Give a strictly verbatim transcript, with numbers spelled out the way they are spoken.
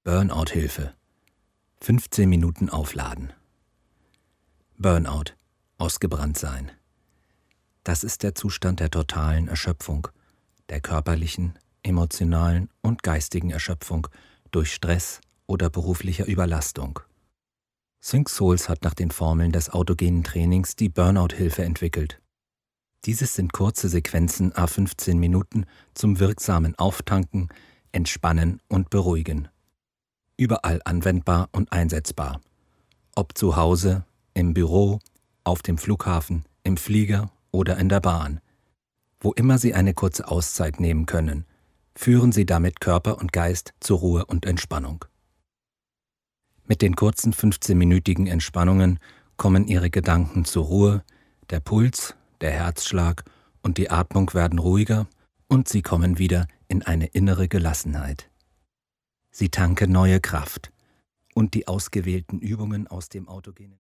Burnout-Hilfe. fünfzehn Minuten aufladen. Burnout, ausgebrannt sein. Das ist der Zustand der totalen Erschöpfung, der körperlichen, emotionalen und geistigen Erschöpfung durch Stress oder beruflicher Überlastung. Think Souls hat nach den Formeln des autogenen Trainings die Burnout-Hilfe entwickelt. Dieses sind kurze Sequenzen à fünfzehn Minuten zum wirksamen Auftanken, Entspannen und Beruhigen. Überall anwendbar und einsetzbar. Ob zu Hause, im Büro, auf dem Flughafen, im Flieger oder in der Bahn. Wo immer Sie eine kurze Auszeit nehmen können, führen Sie damit Körper und Geist zur Ruhe und Entspannung. Mit den kurzen fünfzehnminütigen Entspannungen kommen Ihre Gedanken zur Ruhe, der Puls, der Herzschlag und die Atmung werden ruhiger und Sie kommen wieder in eine innere Gelassenheit. Sie tanken neue Kraft und die ausgewählten Übungen aus dem autogenen